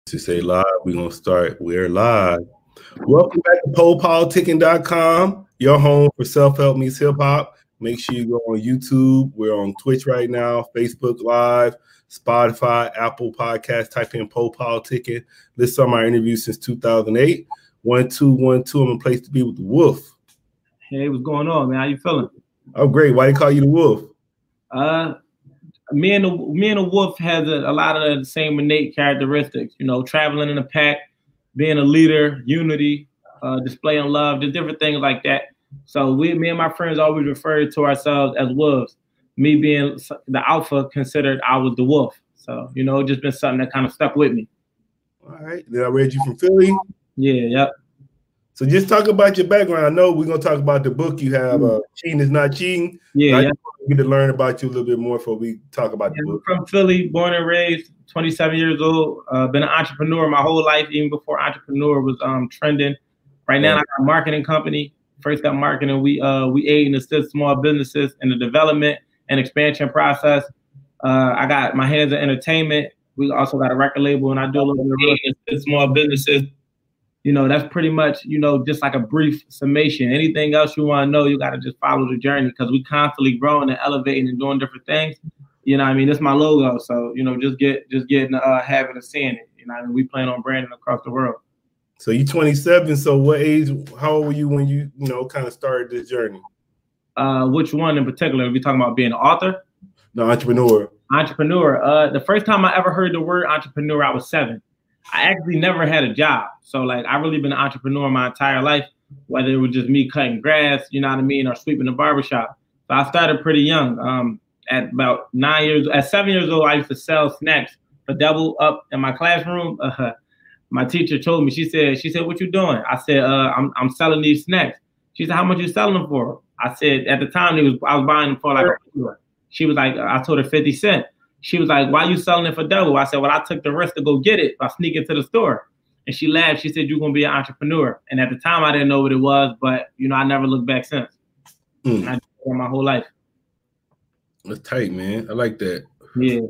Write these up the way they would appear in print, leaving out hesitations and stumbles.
To say live, we're going to start. We're live. Welcome back to polepoliticking.com, your home for self-help meets hip-hop. Make sure you go on YouTube. We're on Twitch right now, Facebook Live, Spotify, Apple Podcasts. Type in Pole Politicking. List some of my interviews since 2008. 1212. I'm a place to be with the Wolf. Hey, what's going on, man? How you feeling? Oh, great. Why do you call you the Wolf? Me and the Wolf has a lot of the same innate characteristics. You know, traveling in a pack, being a leader, unity, displaying love, just different things like that. So me and my friends always refer to ourselves as wolves. Me being the alpha, considered I was the wolf. So, you know, just been something that kind of stuck with me. All right. Then I read you from Philly. Yeah, yep. So just talk about your background. I know we're going to talk about the book you have, Cheating is Not Cheating. Yeah, I just want to get to learn about you a little bit more before we talk about the book. I'm from Philly, born and raised, 27 years old. Been an entrepreneur my whole life, even before entrepreneur was trending. Right now, I got a marketing company. First got marketing. We aid and assist small businesses in the development and expansion process. I got my hands in entertainment. We also got a record label, and I do a little bit of aid and assist small businesses. You know, that's pretty much, you know, just like a brief summation. Anything else you want to know, you got to just follow the journey, because we constantly growing and elevating and doing different things. You know what I mean? That's my logo. So, you know, just get in the habit of seeing it. You know what I mean? We plan on branding across the world. So you're 27. So what age, how old were you when you kind of started this journey? Which one in particular? Are we talking about being an author? No, entrepreneur. Entrepreneur. The first time I ever heard the word entrepreneur, I was 7. I actually never had a job. So like I've really been an entrepreneur my entire life, whether it was just me cutting grass, you know what I mean, or sweeping the barbershop. So I started pretty young. At about 7 years old, I used to sell snacks for double up in my classroom. My teacher told me, she said, "What you doing?" I said, I'm selling these snacks. She said, "How much you selling them for?" I said, at the time I was buying them for like $1. She was like, I told her 50 cents. She was like, "Why you selling it for double?" I said, "Well, I took the risk to go get it by sneaking to the store." And she laughed. She said, "You're going to be an entrepreneur." And at the time, I didn't know what it was, but, you know, I never looked back since. I did it my whole life. That's tight, man. I like that. Yeah.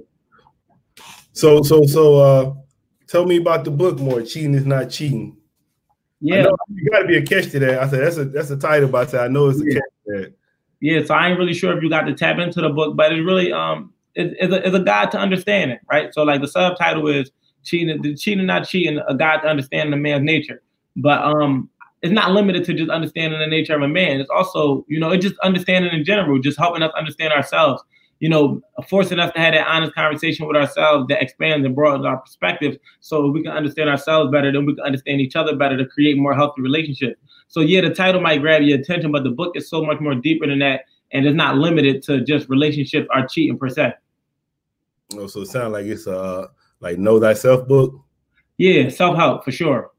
So tell me about the book more. Cheating is Not Cheating. Yeah. You got to be a catch to that. I said, that's a title, but I said, I know it's a catch to that. Yeah, so I ain't really sure if you got to tap into the book, but it's really, it's a guide to understanding, right? So like the subtitle is Cheating Not Cheating, a guide to understanding a man's nature. But it's not limited to just understanding the nature of a man. It's also, you know, it's just understanding in general, just helping us understand ourselves, you know, forcing us to have that honest conversation with ourselves that expands and broadens our perspectives, so we can understand ourselves better, then we can understand each other better to create more healthy relationships. So yeah, the title might grab your attention, but the book is so much more deeper than that. And it's not limited to just relationships or cheating per se. Oh, so it sounds like it's like Know Thyself book. Yeah, self-help for sure.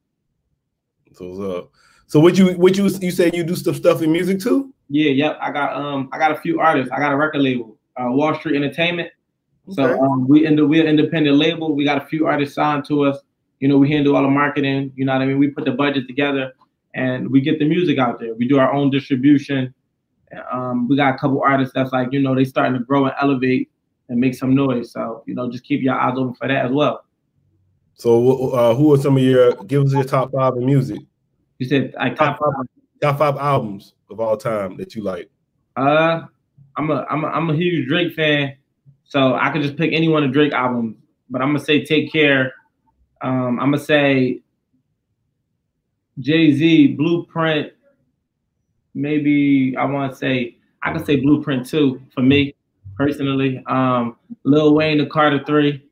So what you say you do stuff in music too? Yeah, yep. I got a few artists. I got a record label, Wall Street Entertainment. Okay. So we're an independent label. We got a few artists signed to us. You know, we handle all the marketing. You know what I mean? We put the budget together and we get the music out there. We do our own distribution. We got a couple artists that's like, you know, they starting to grow and elevate and make some noise. So, you know, just keep your eyes open for that as well. So who are some of give us your top 5 in music? You said like top 5 albums of all time that you like. I'm a huge Drake fan, so I could just pick any one of Drake albums, but I'm gonna say Take Care. I'm gonna say Jay-Z, Blueprint. Maybe I could say Blueprint 2 for me personally. Lil Wayne, The Carter 3.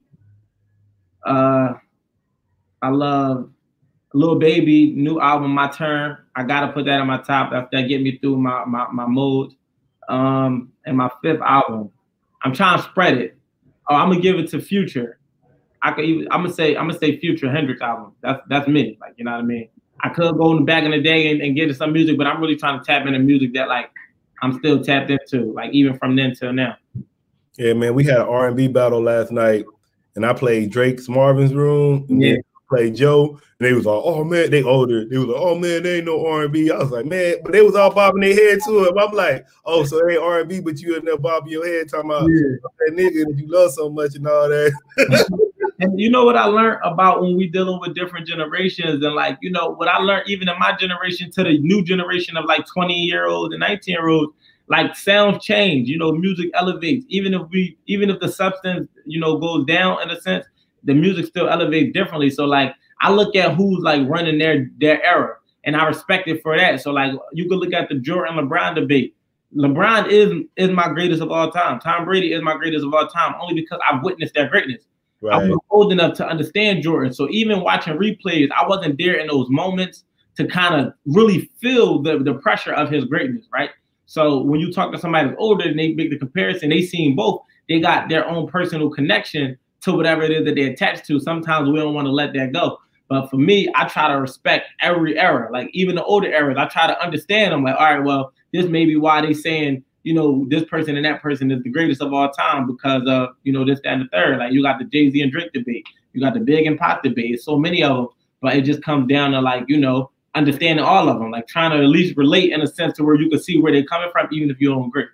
I love Lil Baby, new album, My Turn. I gotta put that on my top. That get me through my mood. And my 5th album, I'm trying to spread it. Oh, I'm gonna give it to Future. I'm gonna say Future, Hendrix album. That's me. Like, you know what I mean? I could go back in the day and get into some music, but I'm really trying to tap into music that like I'm still tapped into, like even from then till now. Yeah, man, we had an R&B battle last night, and I played Drake's Marvin's Room, and then played Joe, and they was like, "Oh man," they older. They was like, "Oh man, they ain't no R&B." I was like, "Man," but they was all bobbing their head to it. I'm like, "Oh, so it ain't R&B, but you in there bobbing your head talking about that nigga that you love so much and all that." And you know what I learned about when we dealing with different generations, and like, you know, what I learned even in my generation to the new generation of like 20-year-olds and 19-year-olds, like sounds change, you know, music elevates. Even if the substance, you know, goes down in a sense, the music still elevates differently. So like I look at who's like running their era, and I respect it for that. So like you could look at the Jordan LeBron debate. LeBron is my greatest of all time. Tom Brady is my greatest of all time, only because I've witnessed their greatness. Right. I was old enough to understand Jordan. So even watching replays, I wasn't there in those moments to kind of really feel the pressure of his greatness, right? So when you talk to somebody that's older and they make the comparison, they seen both. They got their own personal connection to whatever it is that they're attached to. Sometimes we don't want to let that go. But for me, I try to respect every era. Like even the older eras, I try to understand them. Like, all right, well, this may be why they saying, you know, this person and that person is the greatest of all time because of, you know, this, that, and the third. Like you got the Jay-Z and Drake debate. You got the Big and Pac debate. It's so many of them. But it just comes down to like, you know, understanding all of them. Like trying to at least relate in a sense to where you can see where they're coming from, even if you don't agree.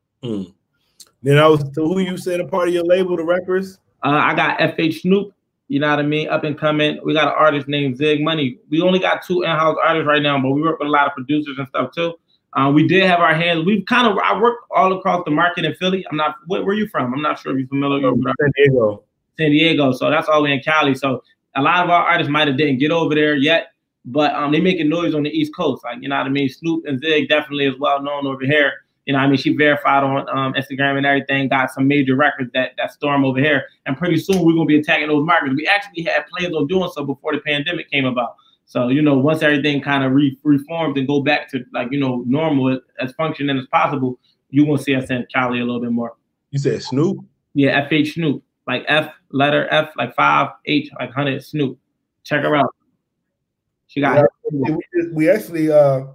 Then who you said a part of your label, the rappers? I got FH Snoop. You know what I mean? Up and coming. We got an artist named Zig Money. We only got 2 in-house artists right now, but we work with a lot of producers and stuff too. We did have our hands. I work all across the market in Philly. Where are you from? I'm not sure if you're familiar with San Diego. San Diego. So that's all the way in Cali. So a lot of our artists might have didn't get over there yet, but they making noise on the East Coast. Like, you know what I mean? Snoop and Zig definitely is well known over here. You know what I mean? She verified on Instagram and everything, got some major records that storm over here. And pretty soon we're going to be attacking those markets. We actually had plans on doing so before the pandemic came about. So, you know, once everything kind of reformed and go back to like, you know, normal as functioning as possible, you're going to see us in Cali a little bit more. You said Snoop? Yeah, FH Snoop. Like letter F, like 5, H, like 100 Snoop. Check her out. She got we actually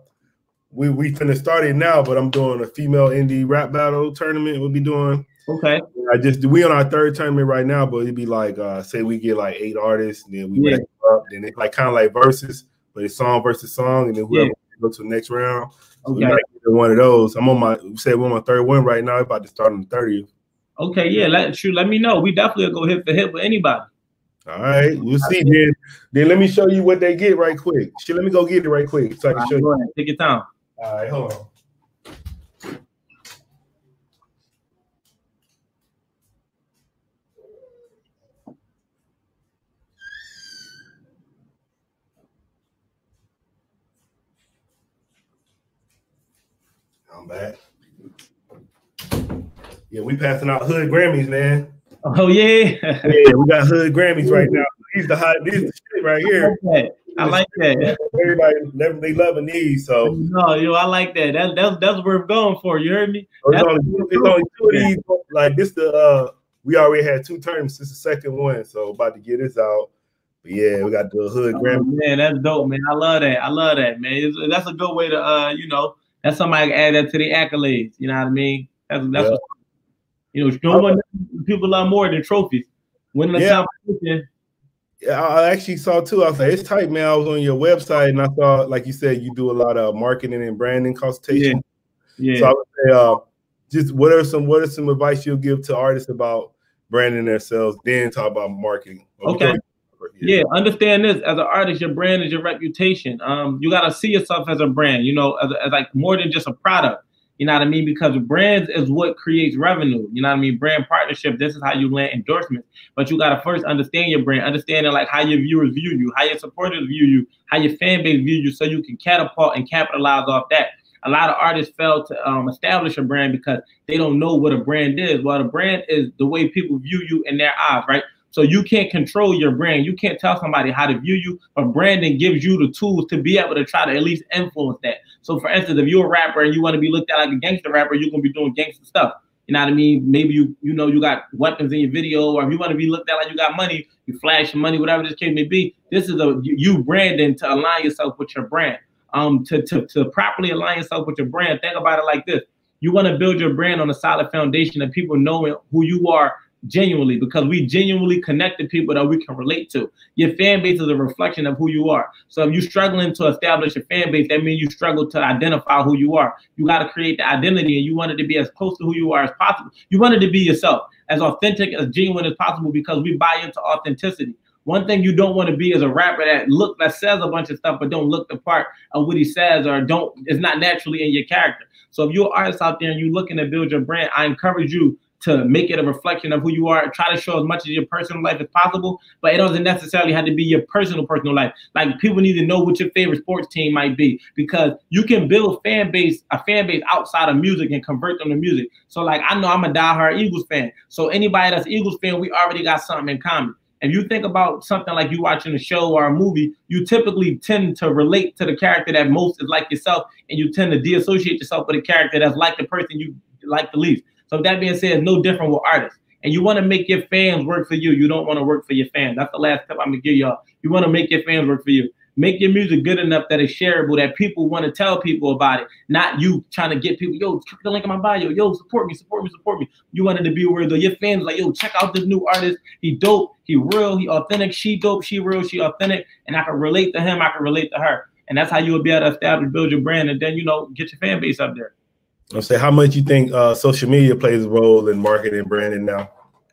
we finna start it now, but I'm doing a female indie rap battle tournament. We'll be doing. Okay. We on our 3rd tournament right now, but it'd be like say we get like 8 artists, and then we up, then it's like kind of like versus, but it's song versus song, and then whoever go to the next round. So we might get one of those. I'm on my we're on my 3rd one right now. About to start on the 30th. Okay, yeah. Let me know. We definitely go hit for hit with anybody. All right, we'll see. Then let me show you what they get right quick. Let me go get it right quick so I can show you. Ahead. Take your time. All right, hold on. I'm back. Yeah, we passing out hood Grammys, man. Oh yeah. Yeah, we got hood Grammys right now. These the shit right here. Okay. I like that. Everybody, they loving these. So no, I like that. That's worth going for. You heard me? It's only 2 of these. Like this, we already had 2 tournaments. This is the 2nd one, so about to get this out. But yeah, we got the hood Grammy. Man, that's dope, man. I love that, man. That's a good way to, you know, that's somebody can add that to the accolades. You know what I mean? That's what, you know, people love more than trophies. Winning a competition. Yeah, I actually saw too. I was like, it's tight, man. I was on your website and I saw, like you said, you do a lot of marketing and branding consultation. Yeah. So I would say, just what are some advice you'll give to artists about branding themselves? Then talk about marketing. Okay. Yeah, understand this. As an artist, your brand is your reputation. You gotta see yourself as a brand. You know, as like more than just a product. You know what I mean? Because brands is what creates revenue. You know what I mean? Brand partnership, this is how you land endorsements. But you got to first understand your brand, understanding like how your viewers view you, how your supporters view you, how your fan base view you, so you can catapult and capitalize off that. A lot of artists fail to establish a brand because they don't know what a brand is. Well, a brand is the way people view you in their eyes, right? So you can't control your brand. You can't tell somebody how to view you, but branding gives you the tools to be able to try to at least influence that. So for instance, if you're a rapper and you want to be looked at like a gangster rapper, you're going to be doing gangster stuff. You know what I mean? Maybe you got weapons in your video, or if you want to be looked at like you got money, you flash money, whatever this case may be. This is you branding to align yourself with your brand. To properly align yourself with your brand, think about it like this. You want to build your brand on a solid foundation of people knowing who you are genuinely, because we genuinely connect to people that we can relate to. Your fan base is a reflection of who you are. So if you're struggling to establish a fan base, that means you struggle to identify who you are. You got to create the identity, and you want it to be as close to who you are as possible. You want it to be yourself, as authentic, as genuine as possible, because we buy into authenticity. One thing you don't want to be is a rapper that says a bunch of stuff but don't look the part of what he says, or is not naturally in your character. So if you're an artist out there and you're looking to build your brand, I encourage you to make it a reflection of who you are. Try to show as much of your personal life as possible, but it doesn't necessarily have to be your personal life. Like, people need to know what your favorite sports team might be, because you can build a fan base outside of music and convert them to music. So like, I know I'm a diehard Eagles fan. So anybody that's Eagles fan, we already got something in common. If you think about something like you watching a show or a movie, you typically tend to relate to the character that most is like yourself, and you tend to deassociate yourself with a character that's like the person you like the least. So that being said, it's no different with artists. And you want to make your fans work for you. You don't want to work for your fans. That's the last tip I'm going to give y'all. You want to make your fans work for you. Make your music good enough that it's shareable, that people want to tell people about it, not you trying to get people, yo, click the link in my bio, yo, support me, support me, support me. You want it to be where your fans like, yo, check out this new artist. He dope, he real, he authentic, she dope, she real, she authentic, and I can relate to him, I can relate to her. And that's how you will be able to establish, build your brand, and then, you know, get your fan base up there. I'll say, how much you think social media plays a role in marketing and branding now?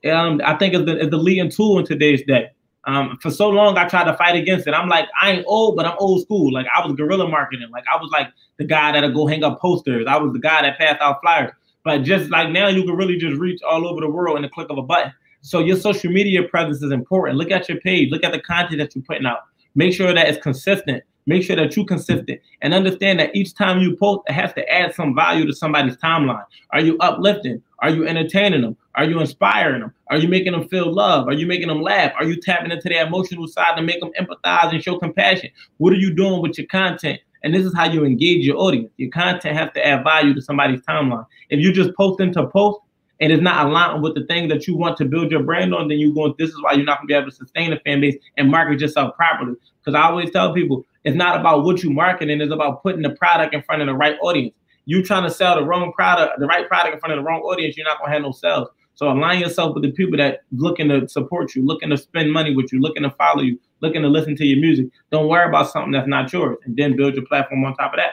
I think it's the leading tool in today's day. For so long, I tried to fight against it. I'm like, I ain't old, but I'm old school. Like, I was guerrilla marketing. Like, I was like the guy that'll go hang up posters. I was the guy that passed out flyers. But just like now, you can really just reach all over the world in the click of a button. So your social media presence is important. Look at your page. Look at the content that you're putting out. Make sure that it's consistent. Make sure that you're consistent, and understand that each time you post, it has to add some value to somebody's timeline. Are you uplifting? Are you entertaining them? Are you inspiring them? Are you making them feel love? Are you making them laugh? Are you tapping into their emotional side to make them empathize and show compassion? What are you doing with your content? And this is how you engage your audience. Your content has to add value to somebody's timeline. If you just posting to post and it's not aligned with the thing that you want to build your brand on, then this is why you're not gonna be able to sustain a fan base and market yourself properly. Because I always tell people, it's not about what you marketing, it's about putting the product in front of the right audience. You trying to sell the right product in front of the wrong audience, you're not gonna have no sales. So align yourself with the people that looking to support you, looking to spend money with you, looking to follow you, looking to listen to your music. Don't worry about something that's not yours, and then build your platform on top of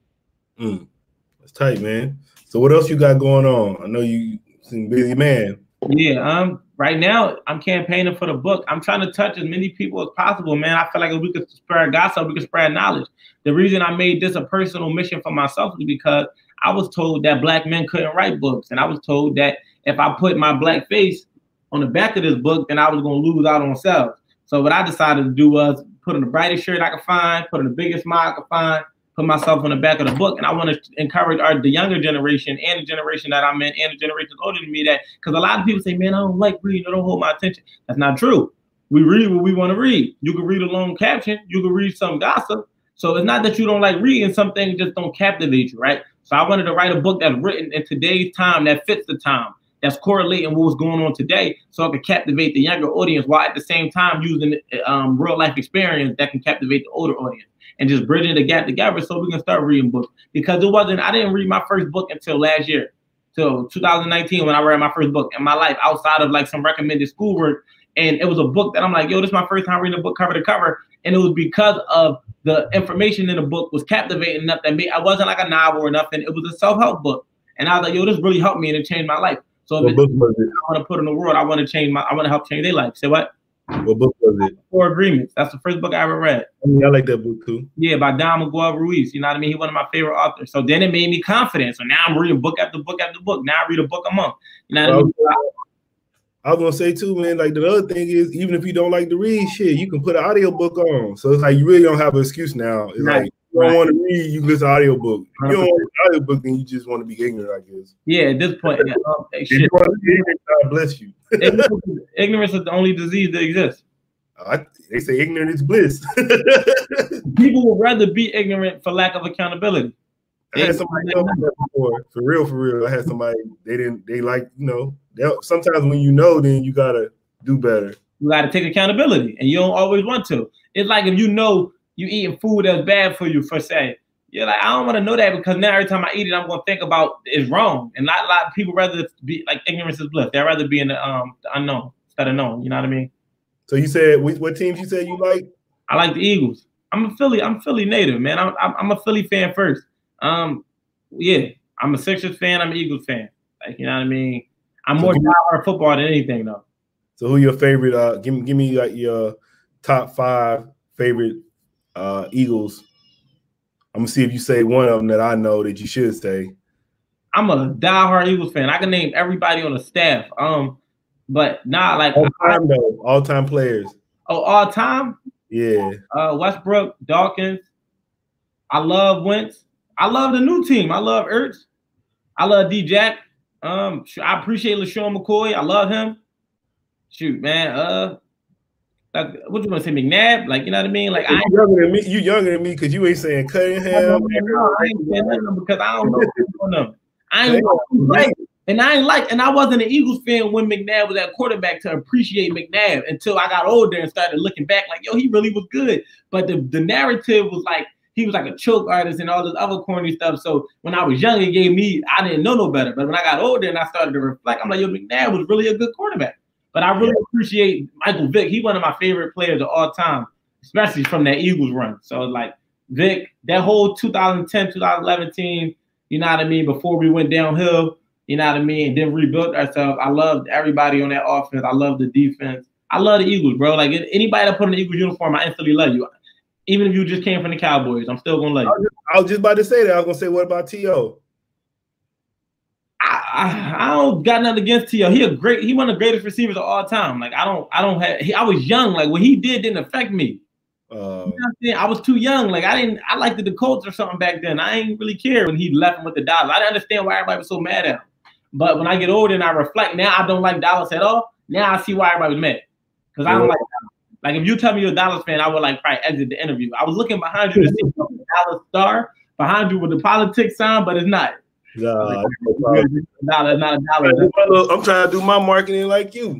that. That's tight, man. So what else you got going on? I know you seem busy, man. Yeah, right now I'm campaigning for the book. I'm trying to touch as many people as possible, man. I feel like if we could spread gossip, we could spread knowledge. The reason I made this a personal mission for myself is because I was told that Black men couldn't write books, and I was told that if I put my Black face on the back of this book, then I was going to lose out on sales. So what I decided to do was put on the brightest shirt I could find, put on the biggest smile I could find, put myself on the back of the book. And I want to encourage the younger generation and the generation that I'm in and the generation older than me, that, because a lot of people say, man, I don't like reading, it don't hold my attention. That's not true. We read what we want to read. You can read a long caption, you can read some gossip. So it's not that you don't like reading, some things just don't captivate you, right? So I wanted to write a book that's written in today's time, that fits the time, that's correlating with what's going on today, so it can captivate the younger audience while at the same time using real life experience that can captivate the older audience, and just bridging the gap together so we can start reading books. Because I didn't read my first book until last year, till 2019, when I read my first book in my life outside of like some recommended schoolwork. And it was a book that I'm like, yo, this is my first time reading a book cover to cover. And it was because of the information in the book was captivating enough that I wasn't like a novel or nothing. It was a self-help book. And I was like, yo, this really helped me and it changed my life. So if I want to put in the world, I want to help change their life. Say what? What book was it? 4 Agreements. That's the first book I ever read. I like that book too. Yeah, by Don Miguel Ruiz. You know what I mean? He's one of my favorite authors. So then it made me confident. So now I'm reading book after book after book. Now I read a book a month. You know what I mean? I was gonna say too, man, like the other thing is, even if you don't like to read shit, you can put an audiobook on. So it's like you really don't have an excuse now. It's like you don't want to read, you listen to audiobook. If you don't want an audiobook, then you just want to be ignorant, I guess. Yeah, at this point, shit. God bless you. Ignorance is the only disease that exists. They say ignorant is bliss. People would rather be ignorant for lack of accountability. I had somebody tell me that before. For real. I had somebody, they like, sometimes when you know, then you gotta do better. You gotta take accountability, and you don't always want to. It's like if you know you eating food that's bad for you, for say, Yeah, like I don't want to know that because now every time I eat it, I'm gonna think about it's wrong, and not a lot of people rather be like ignorance is bliss. They'd rather be in the unknown instead of known. You know what I mean? So you said what teams you said you like? I like the Eagles. I'm Philly native, man. I'm a Philly fan first. Yeah, I'm a Sixers fan. I'm an Eagles fan. Like, you know what I mean? I'm more diehard football than anything, though. So who your favorite? Give me like your top 5 favorite Eagles. I'm gonna see if you say one of them that I know that you should say. I'm a diehard Eagles fan. I can name everybody on the staff. But not like all time players. Oh, all time? Yeah. Westbrook, Dawkins. I love Wentz. I love the new team. I love Ertz. I love D-Jack. I appreciate LaShawn McCoy. I love him. Shoot, man. Like, what you want to say, McNabb? Like, you know what I mean? Like, you younger than me. You younger than me because you ain't saying Cunningham. No, I ain't saying nothing because I don't know them. I wasn't an Eagles fan when McNabb was at quarterback to appreciate McNabb until I got older and started looking back like, yo, he really was good. But the narrative was like he was like a choke artist and all this other corny stuff. So when I was young, I didn't know no better. But when I got older and I started to reflect, I'm like, yo, McNabb was really a good quarterback. But I really appreciate Michael Vick. He's one of my favorite players of all time, especially from that Eagles run. So like Vick, that whole 2010, 2011 team, you know what I mean, before we went downhill, you know what I mean, and then rebuilt ourselves. I loved everybody on that offense. I love the defense. I love the Eagles, bro. Like anybody that put on the Eagles uniform, I instantly love you. Even if you just came from the Cowboys, I'm still gonna love you. I was just about to say that. I was gonna say, what about T.O.? I don't got nothing against T.O. He one of the greatest receivers of all time. Like I was young. Like what he didn't affect me. You know what I'm saying? I was too young. Like I liked the Colts or something back then. I ain't really care when he left him with the Dallas. I didn't understand why everybody was so mad at him. But when I get older and I reflect, now I don't like Dallas at all. Now I see why everybody was mad. Because I don't like Dallas. Like if you tell me you're a Dallas fan, I would like probably exit the interview. I was looking behind you to see the Dallas star behind you with the politics sign, but it's not. Nah, not a dollar. I'm trying to do my marketing like you.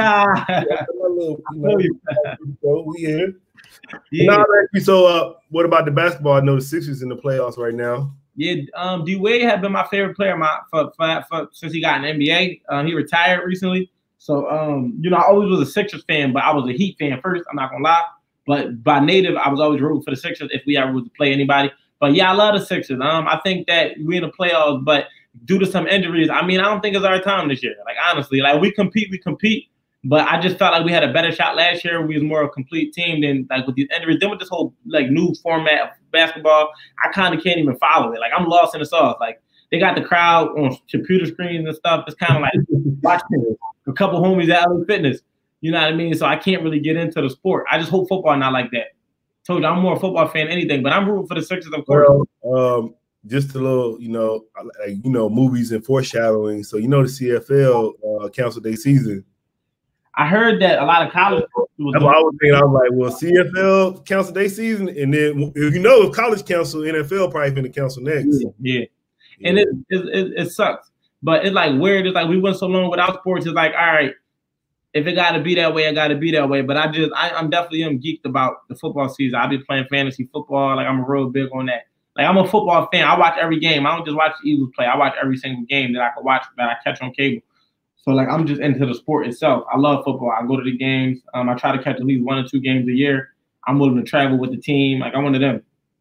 We here. Yeah. So, what about the basketball? I know the Sixers in the playoffs right now. Yeah, D Wade had been my favorite player since he got an NBA. He retired recently, so you know I always was a Sixers fan, but I was a Heat fan first. I'm not gonna lie, but by native, I was always rooting for the Sixers if we ever was to play anybody. But yeah, I love the Sixers. I think that we're in the playoffs, but due to some injuries, I mean, I don't think it's our time this year. Like honestly, like we compete, but I just felt like we had a better shot last year. We was more of a complete team than like with these injuries. Then with this whole like new format of basketball, I kind of can't even follow it. Like I'm lost in the sauce. Like they got the crowd on computer screens and stuff. It's kind of like watching a couple homies at LA Fitness. You know what I mean? So I can't really get into the sport. I just hope football not like that. Told you I'm more a football fan than anything, but I'm rooting for the Sixers, of course. Well, just a little, movies and foreshadowing. So the CFL canceled their season. I heard that a lot of college. That's what I was thinking. I was like, well, CFL canceled their season, and then if college cancel, NFL probably going to cancel next. Yeah. And it sucks, but it's like weird. It's like we went so long without sports. It's like, all right. If it got to be that way, I got to be that way. But I'm definitely geeked about the football season. I'll be playing fantasy football. Like I'm real big on that. Like I'm a football fan. I watch every game. I don't just watch the Eagles play. I watch every single game that I can watch that I catch on cable. So like I'm just into the sport itself. I love football. I go to the games. I try to catch at least 1 or 2 games a year. I'm willing to travel with the team. Like I'm one of them.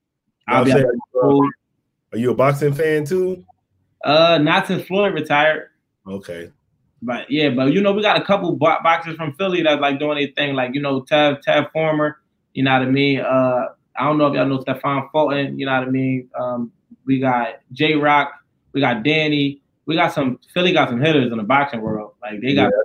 Are you a boxing fan too? Not since Floyd retired. Okay. But yeah, we got a couple boxers from Philly that's like doing their thing, like Tab Former, you know what I mean. I don't know if y'all know Stephon Fulton, you know what I mean. We got J Rock, we got Danny, Philly got some hitters in the boxing world. Like they got.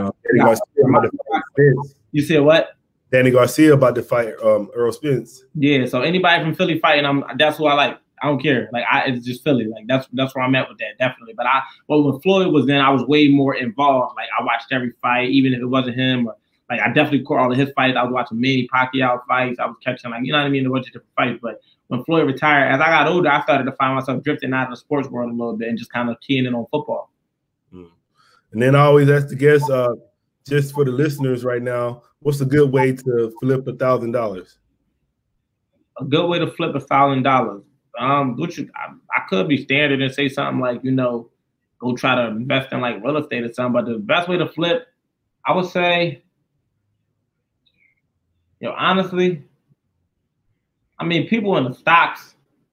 You said what? Danny Garcia about to fight Earl Spence. Yeah, so anybody from Philly fighting, that's who I like. I don't care. Like it's just Philly. Like that's where I'm at with that, definitely. But when Floyd was in, I was way more involved. Like I watched every fight, even if it wasn't him. Or, like I definitely caught all of his fights. I was watching Manny Pacquiao fights. I was catching a bunch of different fights. But when Floyd retired, as I got older, I started to find myself drifting out of the sports world a little bit and just kind of keying in on football. And then I always ask the guests, just for the listeners right now, what's a good way to flip $1,000? A good way to flip $1,000. I could be standard and say something like, go try to invest in like real estate or something. But the best way to flip, I would say, honestly, I mean, people in the stocks.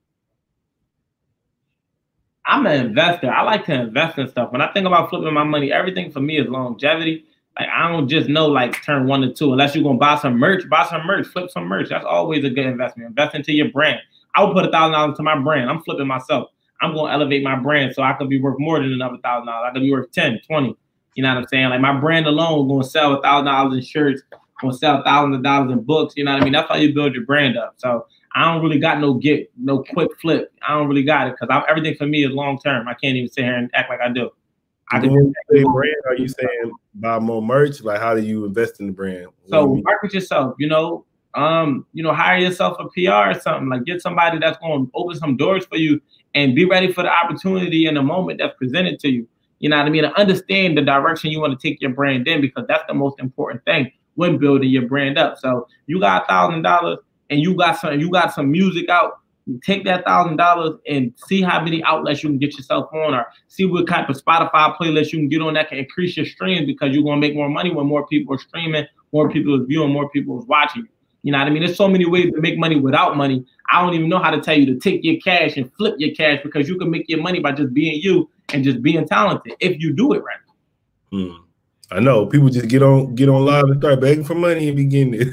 I'm an investor. I like to invest in stuff. When I think about flipping my money, everything for me is longevity. Like, I don't just know, like, turn 1 to 2. Unless you're going to buy some merch, flip some merch. That's always a good investment. Invest into your brand. I would put $1,000 into my brand. I'm flipping myself. I'm going to elevate my brand so I could be worth more than another $1,000. I could be worth 10, 20. You know what I'm saying? Like, my brand alone is going to sell $1,000 in shirts, going to sell thousands of dollars in books. You know what I mean? That's how you build your brand up. So I don't really got no quick flip. I don't really got it because everything for me is long term. I can't even sit here and act like I do. When you say brand, are you saying buy more merch? Like, how do you invest in the brand? So market yourself. Hire yourself a PR or something. Like, get somebody that's going to open some doors for you and be ready for the opportunity in the moment that's presented to you. You know what I mean? And understand the direction you want to take your brand in, because that's the most important thing when building your brand up. So you got $1,000 and you got some music out. You take that $1,000 and see how many outlets you can get yourself on, or see what type of Spotify playlist you can get on that can increase your streams, because you're going to make more money when more people are streaming, more people are viewing, more people are watching. You know what I mean? There's so many ways to make money without money. I don't even know how to tell you to take your cash and flip your cash, because you can make your money by just being you and just being talented if you do it right. I know people just get on live and start begging for money and begin it.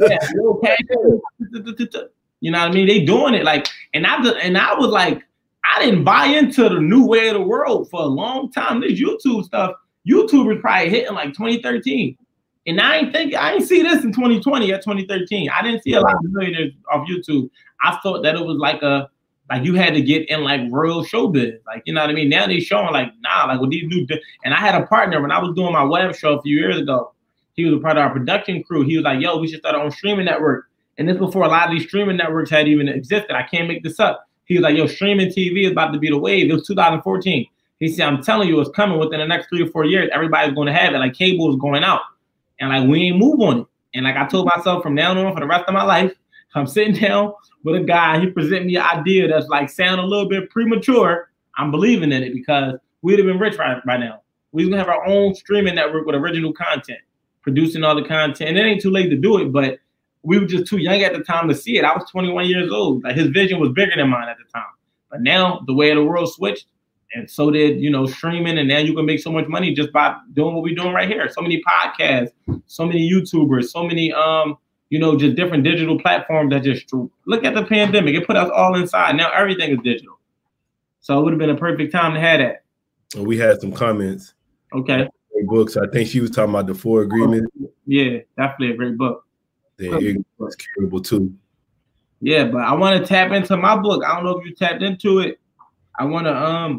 You know what I mean? They doing it like, and I was like, I didn't buy into the new way of the world for a long time. This YouTube stuff, YouTubers probably hitting like 2013. And I ain't see this in 2020 or 2013. I didn't see a lot of millionaires off YouTube. I thought that it was like you had to get in like real showbiz. Like, you know what I mean? Now they showing like, nah, like with these new, and I had a partner when I was doing my web show a few years ago. He was a part of our production crew. He was like, yo, we should start our own streaming network. And this before a lot of these streaming networks had even existed. I can't make this up. He was like, yo, streaming TV is about to be the wave. It was 2014. He said, I'm telling you, it's coming within the next 3 or 4 years. Everybody's going to have it. Like, cable is going out. And like, we ain't move on it. And like, I told myself from now on for the rest of my life, I'm sitting down with a guy, he present me an idea that's like sound a little bit premature. I'm believing in it, because we'd have been rich right now. We're gonna have our own streaming network with original content, producing all the content. And it ain't too late to do it, but we were just too young at the time to see it. I was 21 years old. Like, his vision was bigger than mine at the time. But now the way of the world switched, and so did, streaming. And now you can make so much money just by doing what we're doing right here. So many podcasts, so many YouTubers, so many, just different digital platforms that just look at the pandemic. It put us all inside. Now everything is digital. So it would have been a perfect time to have that. And we had some comments. Okay. Great books. I think she was talking about the 4 Agreements. Yeah, definitely a great book. Then it's curable too. Yeah, but I want to tap into my book. I don't know if you tapped into it. I want to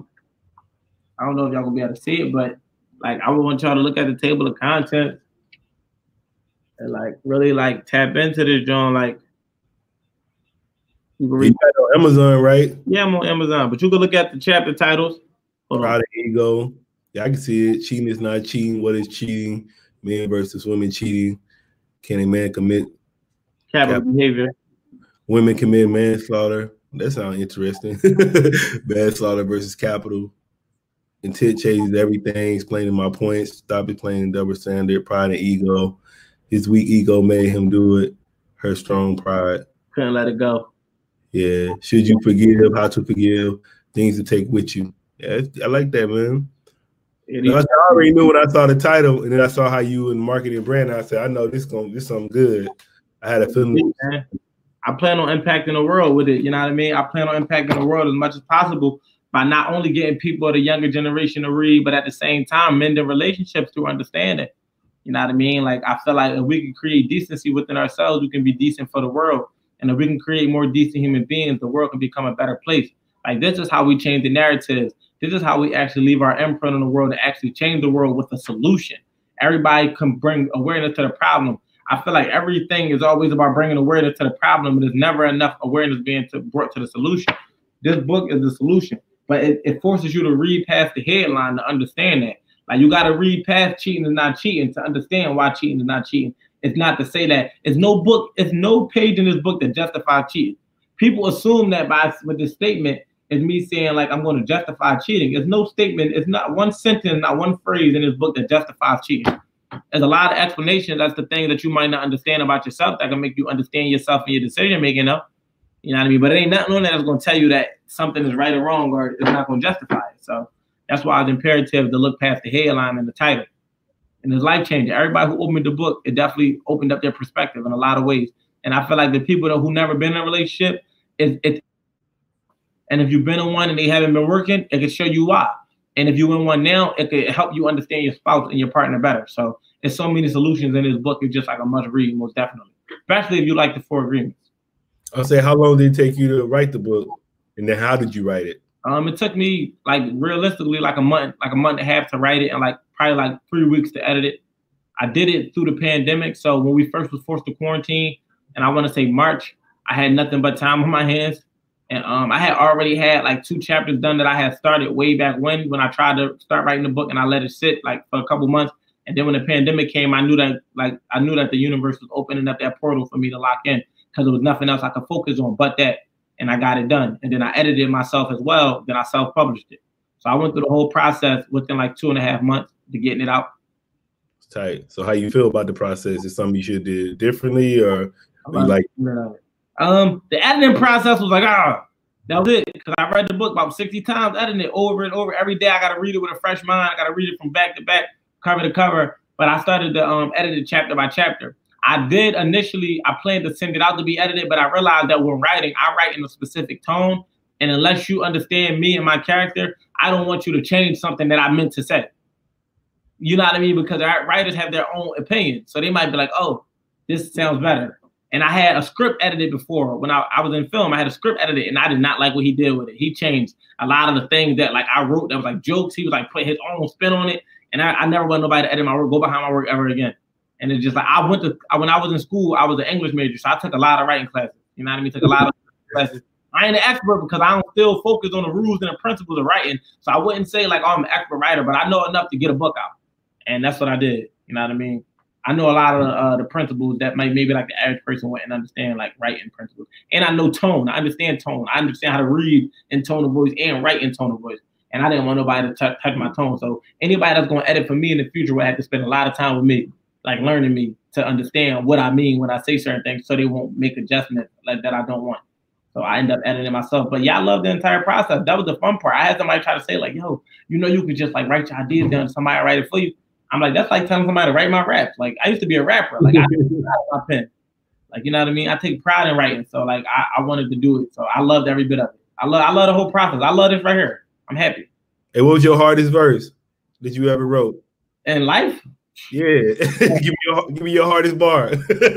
I don't know if y'all gonna be able to see it, but like, I would want y'all to look at the table of contents and like really like tap into this, John. Like, you can read on Amazon, right? Yeah, I'm on Amazon, but you can look at the chapter titles. Pride and Ego. Yeah, I can see it. Cheating is not cheating. What is cheating? Men versus women cheating. Can a man commit capital behavior? Women commit manslaughter. That sounds interesting. Manslaughter versus capital. Intent changes everything. Explaining my points. Stop explaining double standard. Pride and ego. His weak ego made him do it. Her strong pride. Couldn't let it go. Yeah. Should you forgive? How to forgive? Things to take with you. Yeah, I like that, man. I already knew when I saw the title, and then I saw how you in marketing brand. I said, I know this something good. I had a feeling. I plan on impacting the world with it. You know what I mean? I plan on impacting the world as much as possible by not only getting people of the younger generation to read, but at the same time, mending relationships through understanding. You know what I mean? Like, I feel like if we can create decency within ourselves, we can be decent for the world. And if we can create more decent human beings, the world can become a better place. Like, this is how we change the narratives. This is how we actually leave our imprint on the world and actually change the world with a solution. Everybody can bring awareness to the problem. I feel like everything is always about bringing awareness to the problem, and there's never enough awareness being brought to the solution. This book is the solution, but it forces you to read past the headline to understand that. Like, you got to read past cheating is not cheating to understand why cheating is not cheating. It's not to say that it's no page in this book that justifies cheating. people assume that with this statement is me saying like I'm going to justify cheating. There's no statement. It's not one sentence, not one phrase in this book that justifies cheating. There's a lot of explanations. That's the thing that you might not understand about yourself that can make you understand yourself and your decision making up. You know what I mean? But it ain't nothing on that that's going to tell you that something is right or wrong or it's not going to justify it. So that's why it's imperative to look past the headline and the title. And it's life changing. Everybody who opened the book, it definitely opened up their perspective in a lot of ways. And I feel like the people who never been in a relationship, and if you've been in one and they haven't been working, it can show you why. And if you're in one now, it could help you understand your spouse and your partner better. So there's so many solutions in this book. It's just like a must read, most definitely. Especially if you like the 4 Agreements. I'll say, how long did it take you to write the book? And then how did you write it? It took me like realistically like a month and a half to write it and like probably like 3 weeks to edit it. I did it through the pandemic. So when we first was forced to quarantine, and I want to say March, I had nothing but time on my hands. And I had already had like 2 chapters done that I had started way back when I tried to start writing the book, and I let it sit like for a couple months. And then when the pandemic came, I knew that the universe was opening up that portal for me to lock in because there was nothing else I could focus on but that. And I got it done. And then I edited it myself as well. Then I self-published it. So I went through the whole process within like 2.5 months to getting it out. It's tight. So how you feel about the process? Is something you should do differently or you like? The editing process was like, that was it. Because I read the book about 60 times, editing it over and over. Every day I got to read it with a fresh mind. I got to read it from back to back, cover to cover. But I started to edit it chapter by chapter. I did initially, I planned to send it out to be edited, but I realized that when writing, I write in a specific tone. And unless you understand me and my character, I don't want you to change something that I meant to say. You know what I mean? Because writers have their own opinion. So they might be like, oh, this sounds better. And I had a script edited before. When I was in film, I had a script edited, and I did not like what he did with it. He changed a lot of the things that like I wrote that was like jokes. He was like put his own spin on it. And I never want nobody to edit my work, go behind my work ever again. And it's just like when I was in school, I was an English major. So I took a lot of writing classes. You know what I mean? Took a lot of classes. I ain't an expert because I don't still focus on the rules and the principles of writing. So I wouldn't say like, oh, I'm an expert writer, but I know enough to get a book out. And that's what I did. You know what I mean? I know a lot of the principles that maybe like the average person wouldn't understand, like writing principles. And I know tone. I understand tone. I understand how to read in tone of voice and write in tone of voice. And I didn't want nobody to touch my tone. So anybody that's going to edit for me in the future will have to spend a lot of time with me, like learning me to understand what I mean when I say certain things so they won't make adjustments like that I don't want. So I end up editing myself. But yeah, I love the entire process. That was the fun part. I had somebody try to say like, yo, you could just like write your ideas down and somebody write it for you. I'm like, that's like telling somebody to write my raps. Like I used to be a rapper. Like I take pride in my pen. Like, you know what I mean? I take pride in writing. So like I wanted to do it. So I loved every bit of it. I love the whole process. I love this right here. I'm happy. And what was your hardest verse that you ever wrote? In life? Yeah. give me your hardest bar.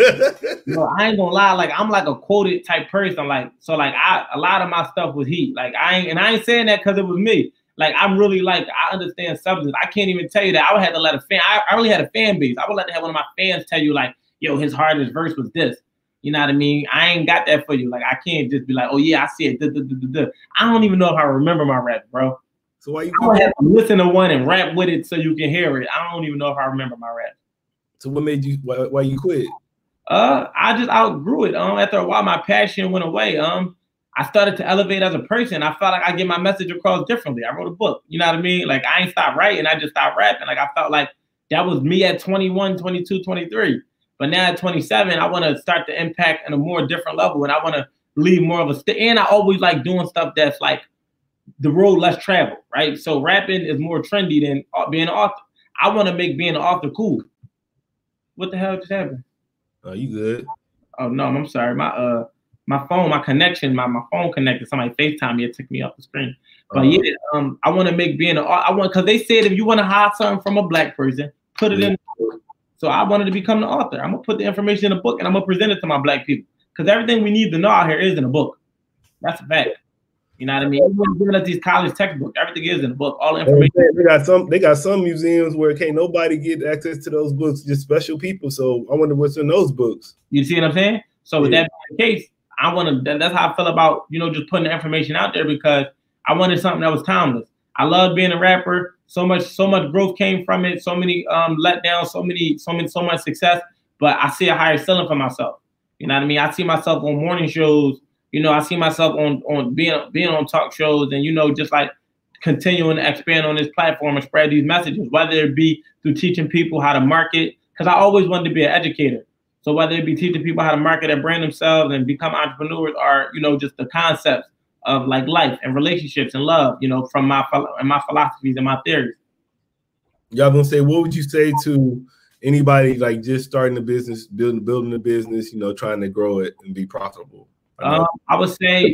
I ain't gonna lie, like I'm like a quoted type person. Like, so like a lot of my stuff was heat. Like I ain't saying that because it was me. Like I'm really like I understand substance. I can't even tell you that. I would have to let a fan. I really had a fan base. I would like to have one of my fans tell you like, yo, his hardest verse was this. You know what I mean? I ain't got that for you. Like I can't just be like, oh yeah, I see it. I don't even know if I remember my rap, bro. So why you? I would have to listen to one and rap with it so you can hear it. I don't even know if I remember my rap. So what made you? Why you quit? I just outgrew it. After a while, my passion went away. I started to elevate as a person. I felt like I get my message across differently. I wrote a book. You know what I mean? Like I ain't stopped writing. I just stopped rapping. Like I felt like that was me at 21, 22, 23. But now at 27, I want to start to impact on a more different level, and I want to leave more of a and I always like doing stuff that's like the road less traveled, right? So rapping is more trendy than being an author. I want to make being an author cool. What the hell just happened? Oh, you good? Oh no, I'm sorry. My phone, my connection, my phone connected. Somebody FaceTime me, it took me off the screen. But yeah, I want to make being an author. Because they said if you want to hide something from a black person, put it in. So I wanted to become the author. I'm gonna put the information in a book and I'm gonna present it to my black people. Because everything we need to know out here is in a book. That's a fact. You know what I mean? Everyone's giving us these college textbooks. Everything is in the book. All the information. They got some museums where can't nobody get access to those books, just special people. So I wonder what's in those books. You see what I'm saying? So with that being the case, I want to. That's how I feel about just putting the information out there because I wanted something that was timeless. I love being a rapper. So much growth came from it. So many letdowns. So much success. But I see a higher ceiling for myself. You know what I mean? I see myself on morning shows You know, I see myself on being on talk shows and, you know, just like continuing to expand on this platform and spread these messages, whether it be through teaching people how to market, because I always wanted to be an educator. So whether it be teaching people how to market and brand themselves and become entrepreneurs, or, you know, just the concepts of like life and relationships and love, you know, from my philosophies and my theories. Y'all gonna say, what would you say to anybody like just starting a business, building a business, you know, trying to grow it and be profitable? I would say,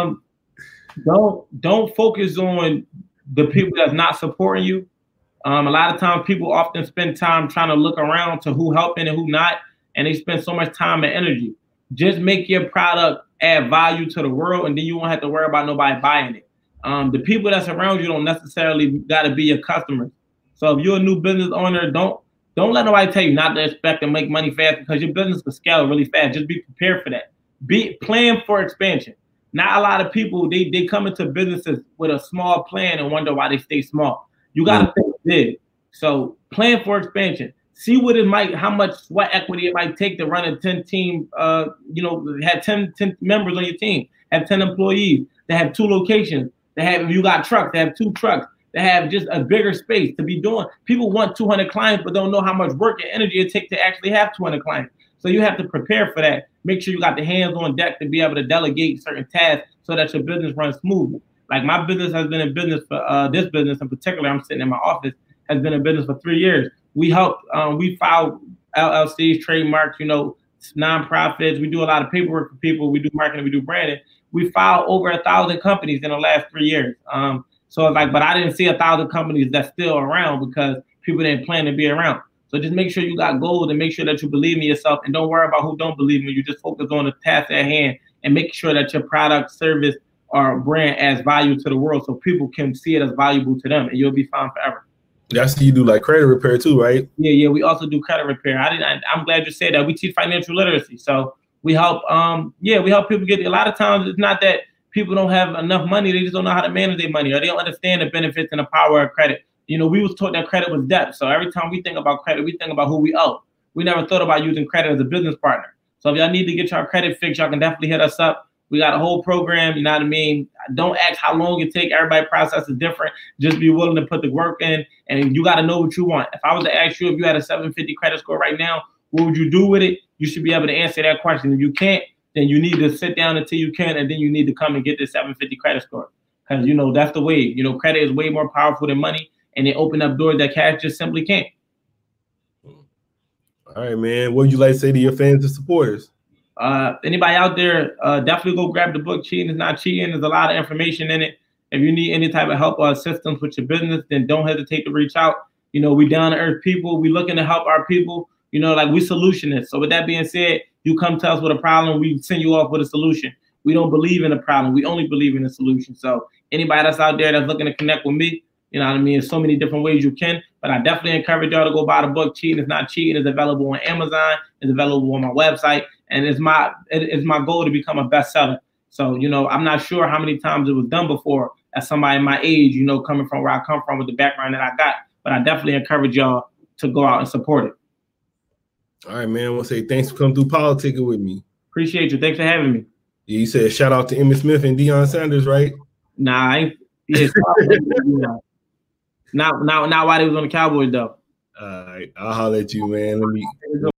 don't focus on the people that's not supporting you. A lot of times people often spend time trying to look around to who helping and who not, and they spend so much time and energy. Just make your product add value to the world, and then you won't have to worry about nobody buying it. The people that's around you don't necessarily got to be your customers. So if you're a new business owner, don't let nobody tell you not to expect to make money fast, because your business will scale really fast. Just be prepared for that. Plan for expansion. Not a lot of people, they come into businesses with a small plan and wonder why they stay small. You got to think big. So plan for expansion. See what it might, how much sweat equity it might take to run a 10 team, you know, have 10 members on your team, have 10 employees, to have 2 locations, to have, if you got trucks, to have 2 trucks, to have just a bigger space to be doing. People want 200 clients, but don't know how much work and energy it takes to actually have 200 clients. So you have to prepare for that. Make sure you got the hands on deck to be able to delegate certain tasks so that your business runs smoothly. Like my business has been in business for, this business in particular, I'm sitting in my office, has been in business for 3 years. We help, we file LLCs, trademarks, you know, nonprofits. We do a lot of paperwork for people. We do marketing, we do branding. We filed over 1,000 companies in the last 3 years. So it's like, but I didn't see 1,000 companies that's still around because people didn't plan to be around. So just make sure you got goals and make sure that you believe in yourself, and don't worry about who don't believe in you. You just focus on the task at hand and make sure that your product, service, or brand adds value to the world so people can see it as valuable to them, and you'll be fine forever. That's what you do, like credit repair too, right? Yeah. We also do credit repair. I'm glad you said that. We teach financial literacy. So we help, we help people get, a lot of times it's not that people don't have enough money, they just don't know how to manage their money, or they don't understand the benefits and the power of credit. You know, we was taught that credit was debt. So every time we think about credit, we think about who we owe. We never thought about using credit as a business partner. So if y'all need to get your credit fixed, y'all can definitely hit us up. We got a whole program, you know what I mean? Don't ask how long it take. Everybody's process is different. Just be willing to put the work in, and you got to know what you want. If I was to ask you if you had a 750 credit score right now, what would you do with it? You should be able to answer that question. If you can't, then you need to sit down until you can, and then you need to come and get this 750 credit score. Because, you know, that's the way. You know, credit is way more powerful than money, and it open up doors that cash just simply can't. All right, man. What would you like to say to your fans and supporters? Anybody out there, definitely go grab the book, Cheating is Not Cheating. There's a lot of information in it. If you need any type of help or assistance with your business, then don't hesitate to reach out. You know, we down to earth people. We looking to help our people. You know, like we solutionists. So with that being said, you come to us with a problem, we send you off with a solution. We don't believe in a problem. We only believe in a solution. So anybody that's out there that's looking to connect with me, you know what I mean? There's so many different ways you can, but I definitely encourage y'all to go buy the book. Cheating is Not Cheating. It's available on Amazon. It's available on my website. And it's my goal to become a bestseller. So, you know, I'm not sure how many times it was done before as somebody my age, you know, coming from where I come from with the background that I got. But I definitely encourage y'all to go out and support it. All right, man. I want to say thanks for coming through Politicking with me. Appreciate you. Thanks for having me. You said shout out to Emmitt Smith and Deion Sanders, right? Nah, I ain't. Yeah, not while they was on the Cowboys, though. All right. I'll holler at you, man. Let me